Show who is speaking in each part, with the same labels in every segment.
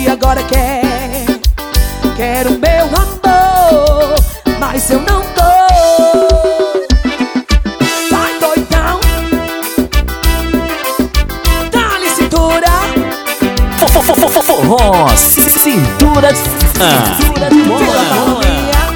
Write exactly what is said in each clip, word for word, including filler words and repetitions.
Speaker 1: e agora quer. Quero meu amor, mas eu não tô. Vai doidão, dá-lhe cintura.
Speaker 2: Forró, cintura de cintura de mola.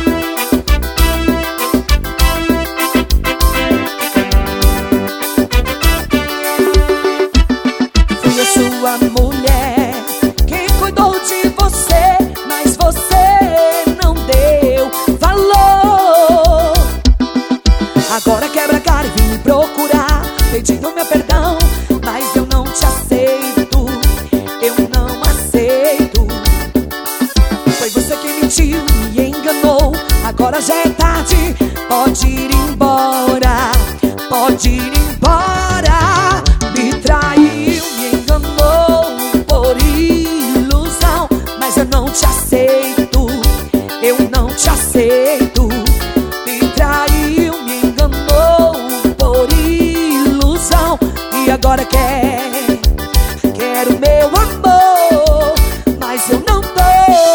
Speaker 1: Fui a sua mulher, quem cuidou de você, mas você não deu valor. Agora quebra a cara e vem me procurar, pedindo meu perdão, mas eu não te aceito, eu não aceito. Foi você quem mentiu, me enganou, agora já é tarde, pode ir embora, pode ir embora. Me traiu, me enganou por ilusão, mas eu não te aceito, eu não te aceito. Me traiu, me enganou por ilusão e agora quer. Quero meu amor, mas eu não tô.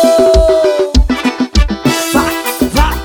Speaker 1: Vai, vai.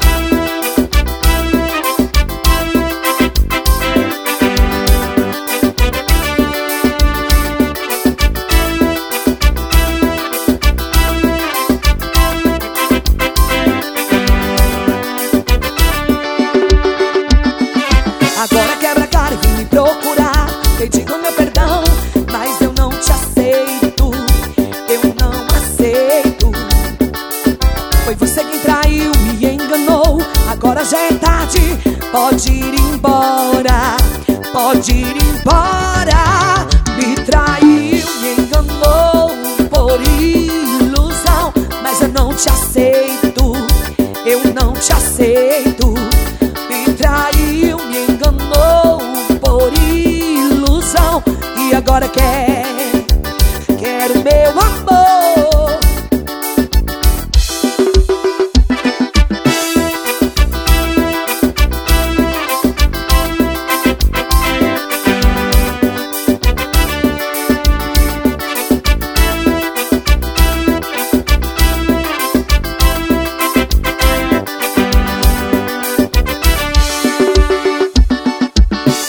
Speaker 1: Agora quebra a cara e vem me procurar, pedindo meu perdão, mas eu não te aceito, eu não aceito. Foi você quem traiu, me enganou, agora já é tarde, pode ir embora, pode ir embora. Me traiu, me enganou por ilusão, mas eu não te aceito, eu não te aceito. Me traiu, me enganou por ilusão e agora quer.